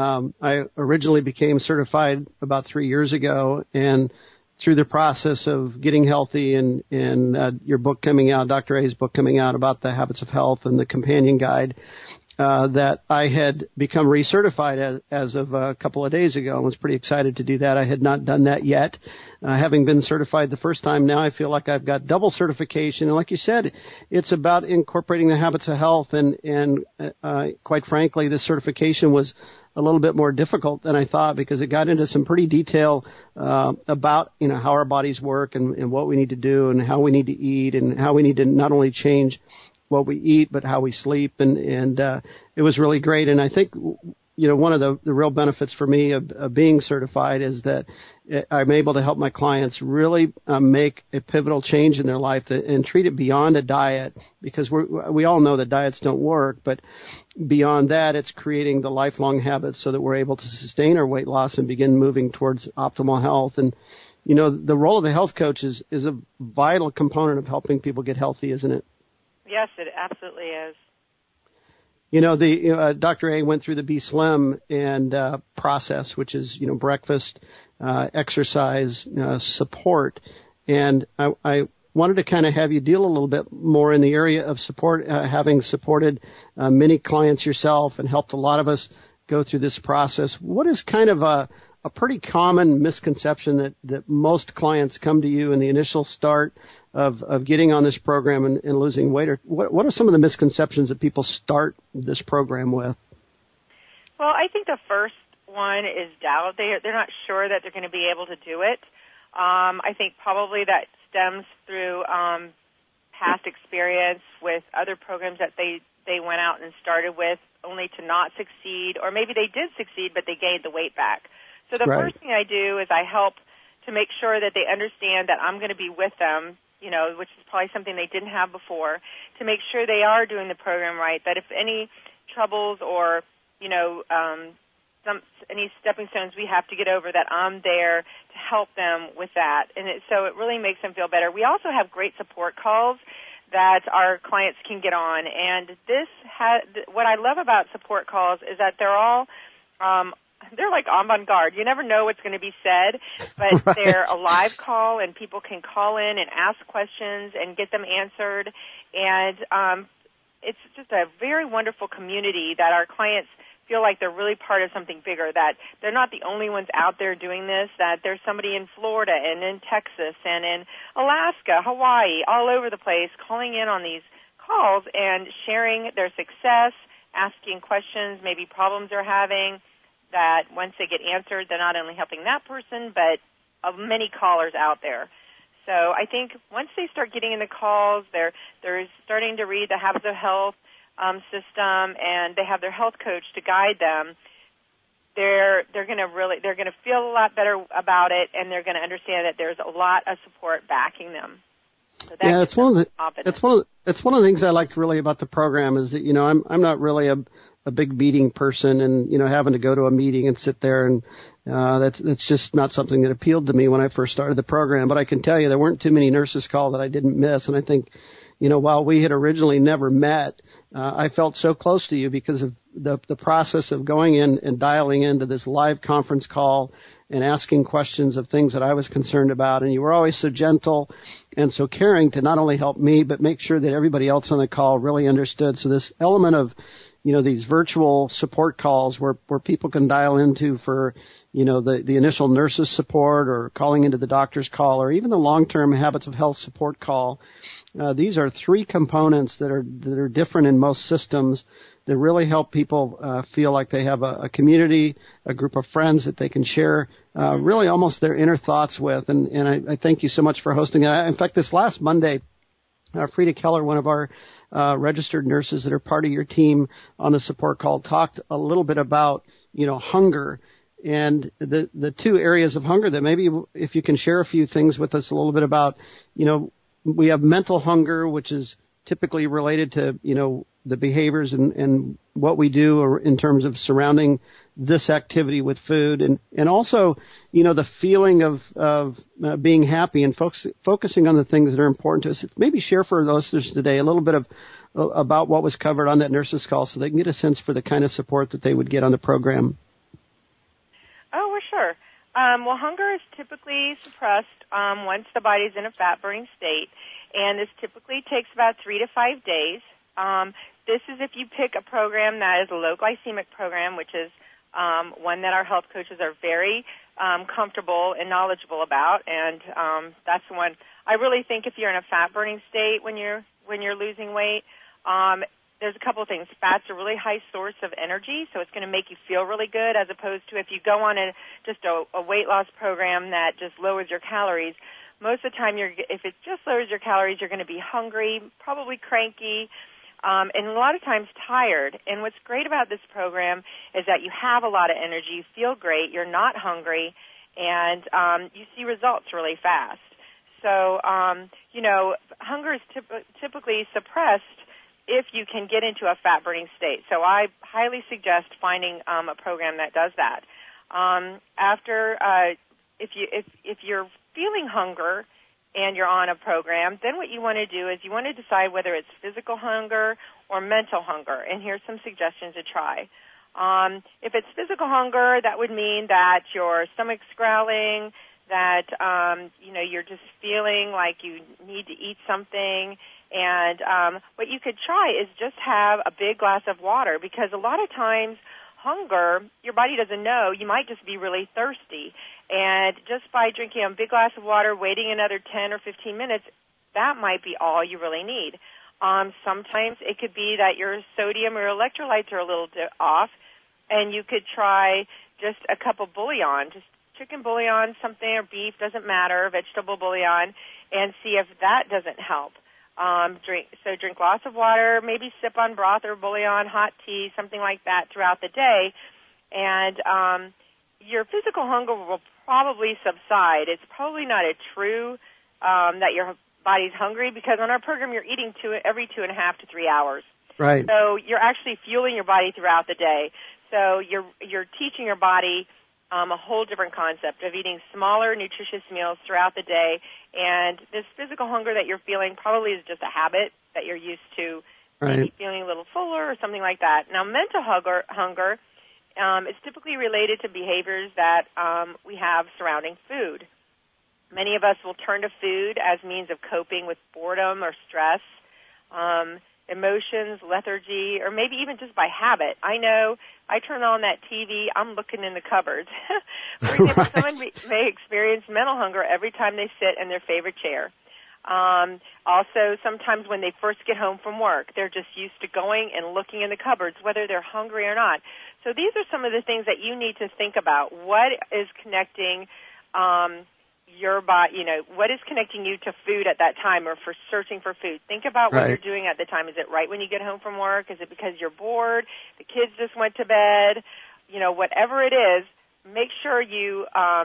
I originally became certified about 3 years ago, and through the process of getting healthy and your book coming out, Dr. A's book coming out about the habits of health and the companion guide, that I had become recertified as of a couple of days ago. I was pretty excited to do that. I had not done that yet. Having been certified the first time, now I feel like I've got double certification. And like you said, it's about incorporating the habits of health. And quite frankly, this certification was a little bit more difficult than I thought because it got into some pretty detail about, you know, how our bodies work and what we need to do and how we need to eat and how we need to not only change what we eat, but how we sleep. And it was really great. And I think, you know, one of the real benefits for me of being certified is that I'm able to help my clients really make a pivotal change in their life and treat it beyond a diet, because we all know that diets don't work, but beyond that, it's creating the lifelong habits so that we're able to sustain our weight loss and begin moving towards optimal health. And, you know, the role of the health coach is a vital component of helping people get healthy, isn't it? Yes, it absolutely is. You know, Dr. A went through the Be Slim and process, which is, you know, breakfast, exercise, support. And I wanted to kind of have you deal a little bit more in the area of support, having supported many clients yourself and helped a lot of us go through this process. What is kind of a pretty common misconception that most clients come to you in the initial start of getting on this program and losing weight? Or what are some of the misconceptions that people start this program with? Well, I think the first one is doubt. They're not sure that they're going to be able to do it. I think probably that stems through past experience with other programs that they went out and started with only to not succeed, or maybe they did succeed but they gained the weight back. So the Right. first thing I do is I help to make sure that they understand that I'm going to be with them, you know, which is probably something they didn't have before, to make sure they are doing the program right, that if any troubles or, you know, any stepping stones we have to get over, that I'm there to help them with that. And so it really makes them feel better. We also have great support calls that our clients can get on. And what I love about support calls is that they're all they're like avant-garde. You never know what's going to be said, but right. They're a live call, and people can call in and ask questions and get them answered. And it's just a very wonderful community that our clients feel like they're really part of something bigger, that they're not the only ones out there doing this, that there's somebody in Florida and in Texas and in Alaska, Hawaii, all over the place calling in on these calls and sharing their success, asking questions, maybe problems they're having, that once they get answered, they're not only helping that person, but of many callers out there. So I think once they start getting in the calls, they're starting to read the Habits of Health system, and they have their health coach to guide them. They're going to feel a lot better about it, and they're going to understand that there's a lot of support backing them. So yeah, it's one of the things I like really about the program is that, you know, I'm not really a big meeting person, and, you know, having to go to a meeting and sit there, and that's just not something that appealed to me when I first started the program. But I can tell you there weren't too many nurses called that I didn't miss, and I think, you know, while we had originally never met, I felt so close to you because of the process of going in and dialing into this live conference call and asking questions of things that I was concerned about. And you were always so gentle and so caring to not only help me, but make sure that everybody else on the call really understood. So this element of, you know, these virtual support calls where people can dial into for, you know, the initial nurses support or calling into the doctor's call or even the long-term Habits of Health support call. These are three components that are different in most systems that really help people feel like they have a community, a group of friends that they can share really almost their inner thoughts with. And I thank you so much for hosting it. In fact, this last Monday, Frida Keller, one of our registered nurses that are part of your team on the support call, talked a little bit about, you know, hunger and the two areas of hunger that maybe if you can share a few things with us a little bit about, you know, we have mental hunger, which is typically related to, you know, the behaviors and what we do or in terms of surrounding this activity with food, and also, you know, the feeling of being happy and focusing on the things that are important to us. Maybe share for the listeners today a little bit about what was covered on that nurses call so they can get a sense for the kind of support that they would get on the program. Oh, well, sure. Well, hunger is typically suppressed once the body's in a fat-burning state, and this typically takes about 3 to 5 days. This is if you pick a program that is a low glycemic program, which is one that our health coaches are very comfortable and knowledgeable about, and that's the one. I really think if you're in a fat-burning state when you're losing weight, there's a couple of things. Fat's a really high source of energy, so it's going to make you feel really good, as opposed to if you go on just a weight loss program that just lowers your calories. Most of the time, if it just lowers your calories, you're going to be hungry, probably cranky, and a lot of times tired. And what's great about this program is that you have a lot of energy, you feel great, you're not hungry, and you see results really fast. So, you know, hunger is typically suppressed if you can get into a fat-burning state. So I highly suggest finding a program that does that. If you're feeling hunger and you're on a program, then what you want to do is you want to decide whether it's physical hunger or mental hunger, and here's some suggestions to try. If it's physical hunger, that would mean that your stomach's growling, that you know, you're just feeling like you need to eat something. And what you could try is just have a big glass of water, because a lot of times hunger, your body doesn't know. You might just be really thirsty. And just by drinking a big glass of water, waiting another 10 or 15 minutes, that might be all you really need. Sometimes it could be that your sodium or electrolytes are a little off, and you could try just a cup of bouillon, just chicken bouillon, something, or beef, doesn't matter, vegetable bouillon, and see if that doesn't help. Drink lots of water, maybe sip on broth or bouillon, hot tea, something like that throughout the day, and your physical hunger will probably subside. It's probably not a true that your body's hungry, because on our program you're eating every 2.5 to 3 hours. Right. So you're actually fueling your body throughout the day. So you're teaching your body a whole different concept of eating smaller, nutritious meals throughout the day. And this physical hunger that you're feeling probably is just a habit that you're used to, maybe feeling a little fuller or something like that. Now, mental hunger is typically related to behaviors that we have surrounding food. Many of us will turn to food as means of coping with boredom or stress, emotions, lethargy, or maybe even just by habit. I know I turn on that TV, I'm looking in the cupboards. For example, someone may experience mental hunger every time they sit in their favorite chair. Also, sometimes when they first get home from work, they're just used to going and looking in the cupboards, whether they're hungry or not. So these are some of the things that you need to think about. What is connecting your body, what is connecting you to food at that time or for searching for food? Think about what you're doing at the time. Is it right when you get home from work? Is it because you're bored? The kids just went to bed? Whatever it is, make sure you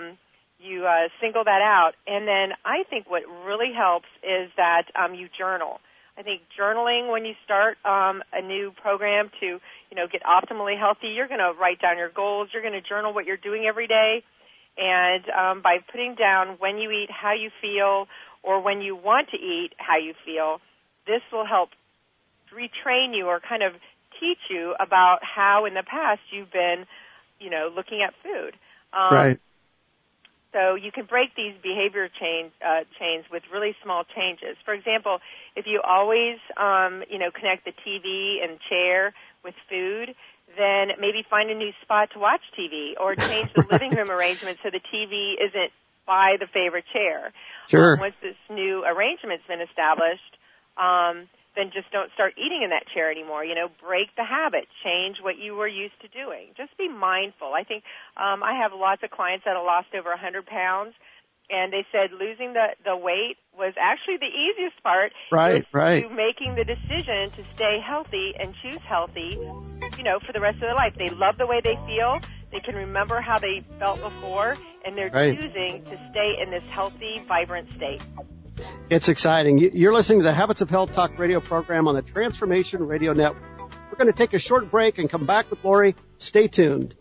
single that out. And then I think what really helps is that you journal. I think journaling when you start a new program to, get optimally healthy, you're going to write down your goals. You're going to journal what you're doing every day. And by putting down when you eat, how you feel, or when you want to eat, how you feel, this will help retrain you or kind of teach you about how in the past you've been, looking at food. Right. So you can break these behavior chains with really small changes. For example, if you always, connect the TV and chair with food, then maybe find a new spot to watch TV or change the living room arrangement so the TV isn't by the favorite chair. Sure. Once this new arrangement's been established, then just don't start eating in that chair anymore. Break the habit. Change what you were used to doing. Just be mindful. I think I have lots of clients that have lost over 100 pounds, and they said losing the weight was actually the easiest part. Right. To making the decision to stay healthy and choose healthy, for the rest of their life. They love the way they feel. They can remember how they felt before, and they're choosing to stay in this healthy, vibrant state. It's exciting. You're listening to the Habits of Health Talk radio program on the Transformation Radio Network. We're going to take a short break and come back with Lori. Stay tuned.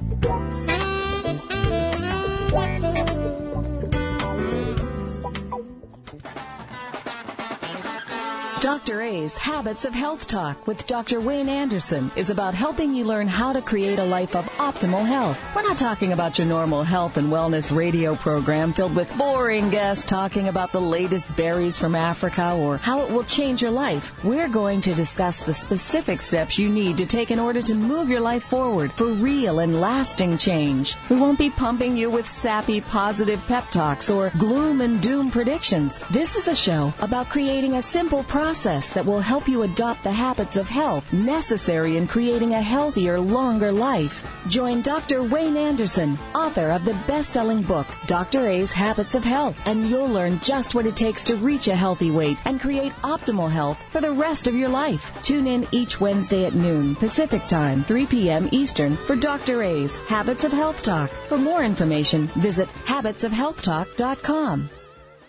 Dr. A's Habits of Health Talk with Dr. Wayne Anderson is about helping you learn how to create a life of optimal health. We're not talking about your normal health and wellness radio program filled with boring guests talking about the latest berries from Africa or how it will change your life. We're going to discuss the specific steps you need to take in order to move your life forward for real and lasting change. We won't be pumping you with sappy, positive pep talks or gloom and doom predictions. This is a show about creating a simple process that will help you adopt the habits of health necessary in creating a healthier, longer life. Join Dr. Wayne Anderson, author of the best-selling book, Dr. A's Habits of Health, and you'll learn just what it takes to reach a healthy weight and create optimal health for the rest of your life. Tune in each Wednesday at noon Pacific Time, 3 p.m. Eastern for Dr. A's Habits of Health Talk. For more information, visit habitsofhealthtalk.com.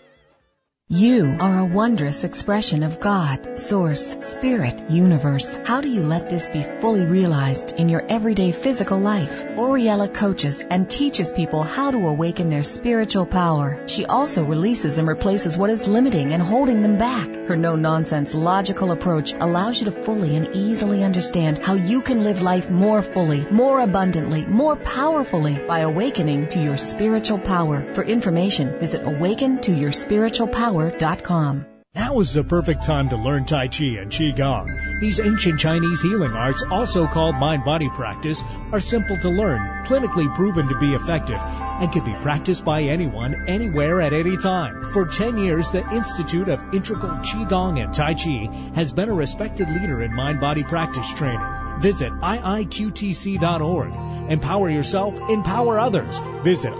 You are a wondrous expression of God, Source, Spirit, Universe. How do you let this be fully realized in your everyday physical life? Oriella coaches and teaches people how to awaken their spiritual power. She also releases and replaces what is limiting and holding them back. Her no-nonsense, logical approach allows you to fully and easily understand how you can live life more fully, more abundantly, more powerfully by awakening to your spiritual power. For information, visit awakentoyourspiritualpower.com. Now is the perfect time to learn Tai Chi and Qigong. These ancient Chinese healing arts, also called mind-body practice, are simple to learn, clinically proven to be effective, and can be practiced by anyone, anywhere, at any time. For 10 years, the Institute of Integral Qigong and Tai Chi has been a respected leader in mind-body practice training. Visit iiqtc.org. Empower yourself, empower others. Visit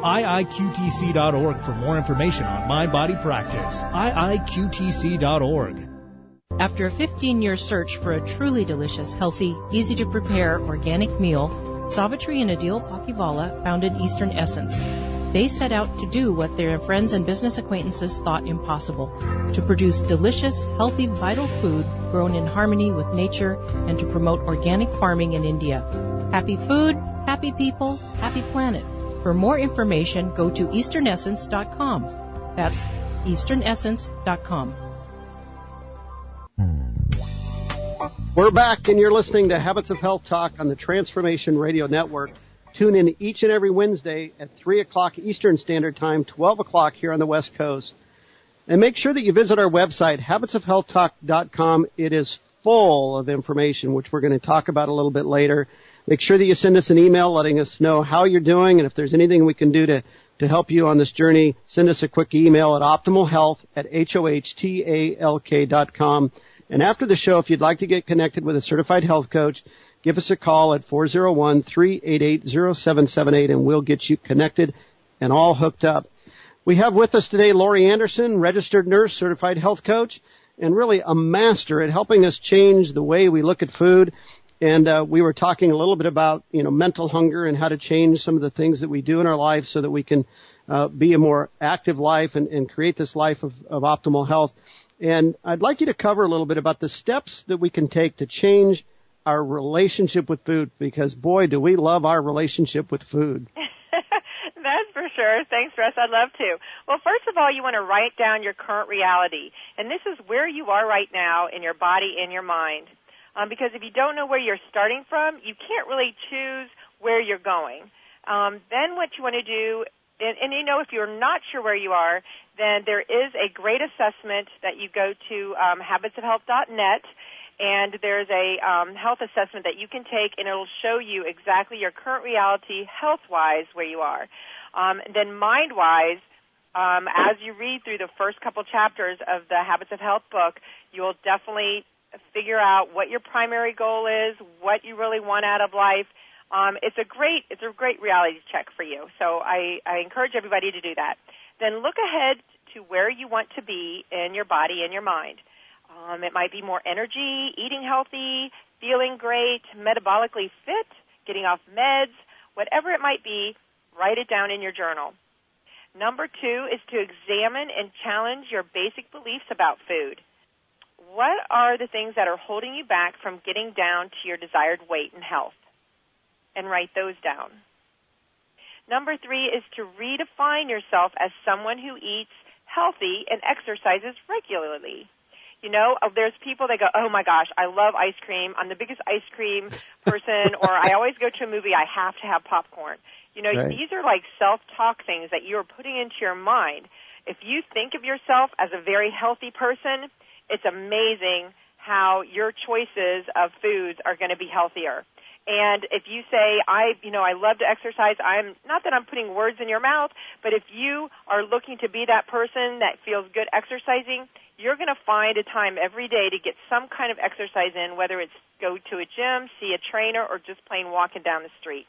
iiqtc.org for more information on mind-body practice. iiqtc.org. After a 15-year search for a truly delicious, healthy, easy-to-prepare organic meal, Savitri and Adil Pakivala founded Eastern Essence. They set out to do what their friends and business acquaintances thought impossible, to produce delicious, healthy, vital food grown in harmony with nature and to promote organic farming in India. Happy food, happy people, happy planet. For more information, go to easternessence.com. That's easternessence.com. We're back, and you're listening to Habits of Health Talk on the Transformation Radio Network. Tune in each and every Wednesday at 3 o'clock Eastern Standard Time, 12 o'clock here on the West Coast. And make sure that you visit our website, habitsofhealthtalk.com. It is full of information, which we're going to talk about a little bit later. Make sure that you send us an email letting us know how you're doing, and if there's anything we can do to help you on this journey, send us a quick email at optimalhealth@hohtalk.com. And after the show, if you'd like to get connected with a certified health coach, give us a call at 401-388-0778, and we'll get you connected and all hooked up. We have with us today Lori Anderson, registered nurse, certified health coach, and really a master at helping us change the way we look at food. And we were talking a little bit about, mental hunger and how to change some of the things that we do in our life so that we can be a more active life and create this life of optimal health. And I'd like you to cover a little bit about the steps that we can take to change our relationship with food, because, boy, do we love our relationship with food. That's for sure. Thanks, Russ. I'd love to. Well, first of all, you want to write down your current reality. And this is where you are right now in your body and your mind. Because if you don't know where you're starting from, you can't really choose where you're going. Then what you want to do, and if you're not sure where you are, then there is a great assessment that you go to habitsofhealth.net, and there's a health assessment that you can take, and it'll show you exactly your current reality health-wise where you are. Then mind-wise, as you read through the first couple chapters of the Habits of Health book, you'll definitely figure out what your primary goal is, what you really want out of life. It's a great reality check for you. So I encourage everybody to do that. Then look ahead to where you want to be in your body and your mind. It might be more energy, eating healthy, feeling great, metabolically fit, getting off meds, whatever it might be, write it down in your journal. Number 2 is to examine and challenge your basic beliefs about food. What are the things that are holding you back from getting down to your desired weight and health? And write those down. Number 3 is to redefine yourself as someone who eats healthy and exercises regularly. There's people that go, oh my gosh, I love ice cream. I'm the biggest ice cream person, or I always go to a movie, I have to have popcorn. Right. These are like self-talk things that you're putting into your mind. If you think of yourself as a very healthy person, it's amazing how your choices of foods are going to be healthier. And if you say, I love to exercise, not that I'm putting words in your mouth, but if you are looking to be that person that feels good exercising, you're going to find a time every day to get some kind of exercise in, whether it's go to a gym, see a trainer, or just plain walking down the street.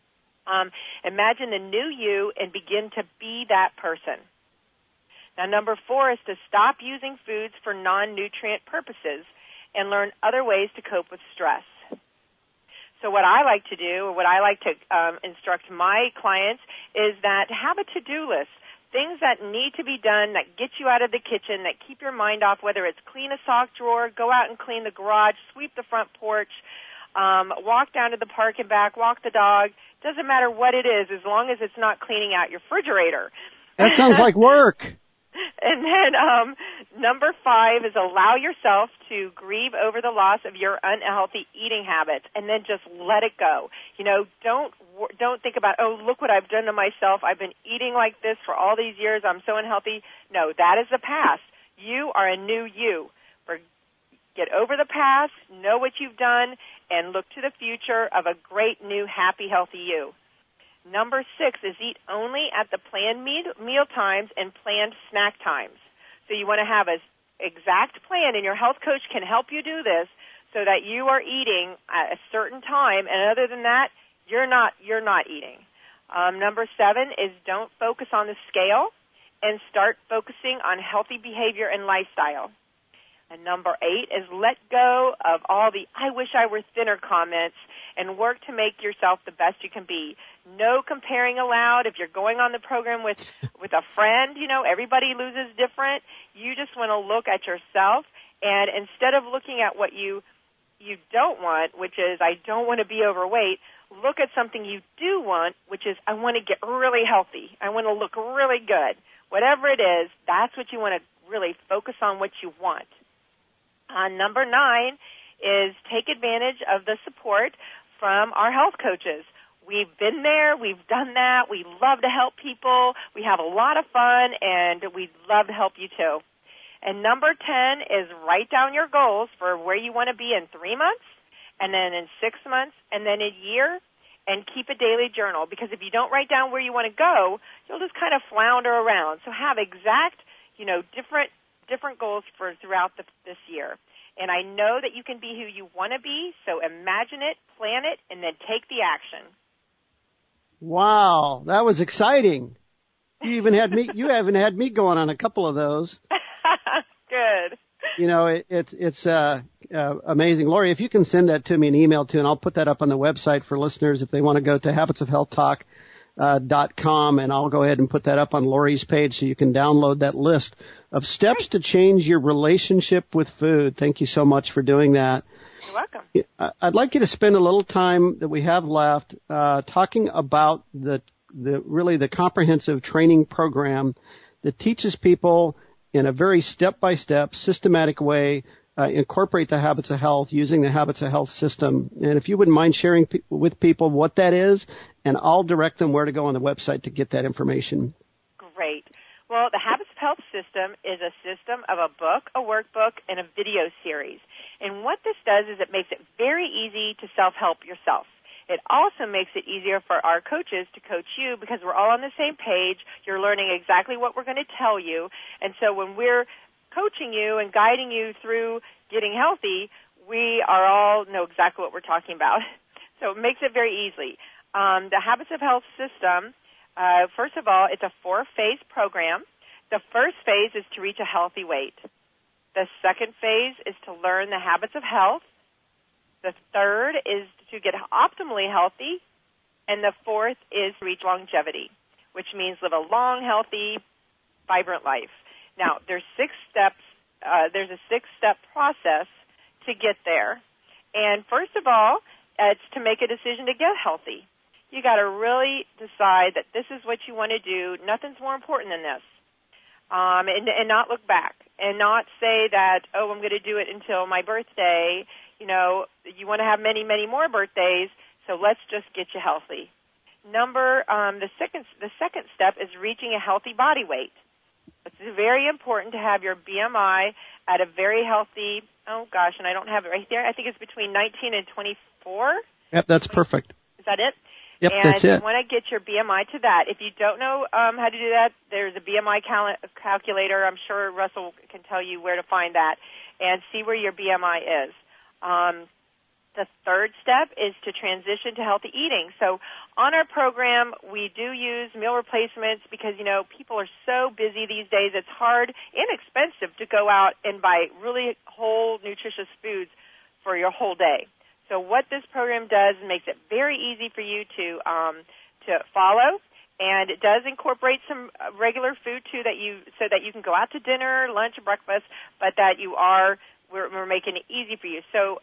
Imagine the new you and begin to be that person. Now, number 4 is to stop using foods for non-nutrient purposes and learn other ways to cope with stress. So what I like to do, or what I like to instruct my clients, is that have a to-do list, things that need to be done that get you out of the kitchen, that keep your mind off, whether it's clean a sock drawer, go out and clean the garage, sweep the front porch, walk down to the park and back, walk the dog. Doesn't matter what it is, as long as it's not cleaning out your refrigerator. That sounds like work. And then number 5 is allow yourself to grieve over the loss of your unhealthy eating habits, and then just let it go. Don't think about, oh, look what I've done to myself. I've been eating like this for all these years. I'm so unhealthy. No, that is the past. You are a new you. Get over the past, know what you've done, and look to the future of a great new, happy, healthy you. Number 6 is eat only at the planned meal times and planned snack times. So you want to have an exact plan, and your health coach can help you do this so that you are eating at a certain time, and other than that, you're not eating. Number 7 is don't focus on the scale and start focusing on healthy behavior and lifestyle. And number 8 is let go of all the I wish I were thinner comments and work to make yourself the best you can be. No comparing allowed. If you're going on the program with a friend, everybody loses different. You just want to look at yourself, and instead of looking at what you don't want, which is I don't want to be overweight, look at something you do want, which is I want to get really healthy. I want to look really good. Whatever it is, that's what you want to really focus on, what you want. Number 9 is take advantage of the support from our health coaches. We've been there. We've done that. We love to help people. We have a lot of fun, and we'd love to help you too. And number 10 is write down your goals for where you want to be in 3 months, and then in 6 months, and then a year, and keep a daily journal. Because if you don't write down where you want to go, you'll just kind of flounder around. So have exact, different goals for throughout this year. And I know that you can be who you want to be, so imagine it, plan it, and then take the action. Wow, that was exciting. You haven't had me going on a couple of those. Good. It's amazing. Lori, if you can send that to me, an email too, and I'll put that up on the website for listeners if they want to go to habitsofhealthtalk.com, and I'll go ahead and put that up on Lori's page so you can download that list of steps to change your relationship with food. Thank you so much for doing that. You're welcome. I'd like you to spend a little time that we have left talking about the comprehensive training program that teaches people in a very step-by-step, systematic way, incorporate the Habits of Health using the Habits of Health system. And if you wouldn't mind sharing with people what that is, and I'll direct them where to go on the website to get that information. Great. Well, the Habits of Health system is a system of a book, a workbook, and a video series. And what this does is it makes it very easy to self-help yourself. It also makes it easier for our coaches to coach you because we're all on the same page. You're learning exactly what we're going to tell you. And so when we're coaching you and guiding you through getting healthy, we all know exactly what we're talking about. So it makes it very easy. The Habits of Health system, first of all, it's a 4-phase program. The first phase is to reach a healthy weight. The second phase is to learn the habits of health. The third is to get optimally healthy. And the fourth is to reach longevity, which means live a long, healthy, vibrant life. Now, there's 6 steps. There's a 6-step process to get there. And first of all, it's to make a decision to get healthy. You got to really decide that this is what you want to do. Nothing's more important than this. And not look back and not say that, I'm going to do it until my birthday. You want to have many, many more birthdays, so let's just get you healthy. The second step is reaching a healthy body weight. It's very important to have your BMI at a very healthy, and I don't have it right there. I think it's between 19 and 24. Yep, that's perfect. Is that it? Yep, and that's it. you want to get your BMI to that. If you don't know how to do that, there's a BMI calculator. I'm sure Russell can tell you where to find that and see where your BMI is. The third step is to transition to healthy eating. So on our program, we do use meal replacements because, people are so busy these days. It's hard and expensive to go out and buy really whole, nutritious foods for your whole day. So what this program does is makes it very easy for you to follow, and it does incorporate some regular food too so that you can go out to dinner, lunch, or breakfast, but that we're making it easy for you. So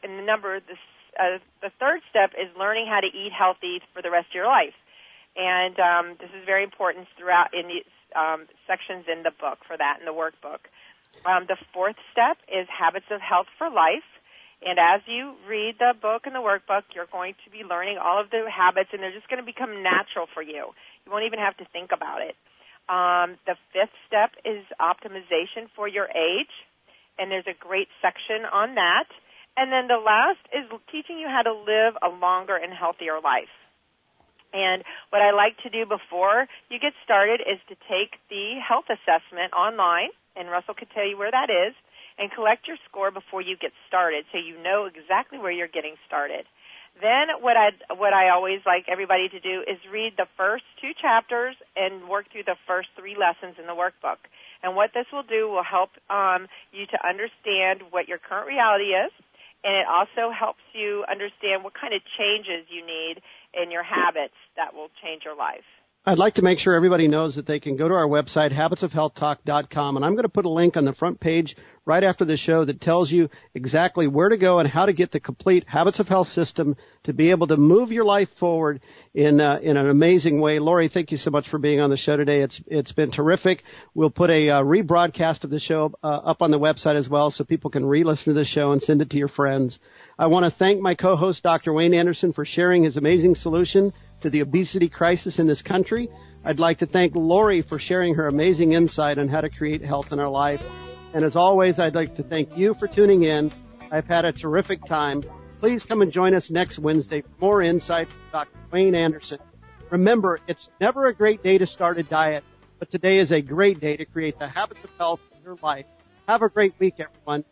the third step is learning how to eat healthy for the rest of your life, and this is very important throughout in the sections in the book for that in the workbook. The fourth step is Habits of Health for Life. And as you read the book and the workbook, you're going to be learning all of the habits, and they're just going to become natural for you. You won't even have to think about it. The fifth step is optimization for your age, and there's a great section on that. And then the last is teaching you how to live a longer and healthier life. And what I like to do before you get started is to take the health assessment online, and Russell could tell you where that is, and collect your score before you get started so you know exactly where you're getting started. Then what I always like everybody to do is read the first 2 chapters and work through the first 3 lessons in the workbook. And what this will do will help you to understand what your current reality is, and it also helps you understand what kind of changes you need in your habits that will change your life. I'd like to make sure everybody knows that they can go to our website, habitsofhealthtalk.com, and I'm going to put a link on the front page right after the show that tells you exactly where to go and how to get the complete Habits of Health system to be able to move your life forward in an amazing way. Lori, thank you so much for being on the show today. It's been terrific. We'll put a rebroadcast of the show up on the website as well so people can re-listen to the show and send it to your friends. I want to thank my co-host, Dr. Wayne Anderson, for sharing his amazing solution to the obesity crisis in this country. I'd like to thank Lori for sharing her amazing insight on how to create health in our life. And as always, I'd like to thank you for tuning in. I've had a terrific time. Please come and join us next Wednesday for more insight from Dr. Wayne Anderson. Remember, it's never a great day to start a diet, but today is a great day to create the habits of health in your life. Have a great week, everyone.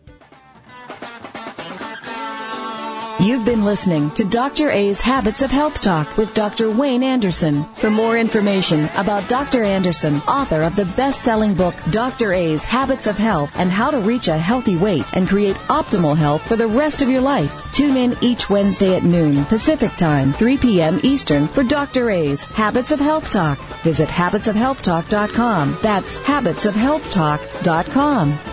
You've been listening to Dr. A's Habits of Health Talk with Dr. Wayne Anderson. For more information about Dr. Anderson, author of the best-selling book, Dr. A's Habits of Health and How to Reach a Healthy Weight and Create Optimal Health for the Rest of Your Life, tune in each Wednesday at noon Pacific Time, 3 p.m. Eastern for Dr. A's Habits of Health Talk. Visit habitsofhealthtalk.com. That's habitsofhealthtalk.com.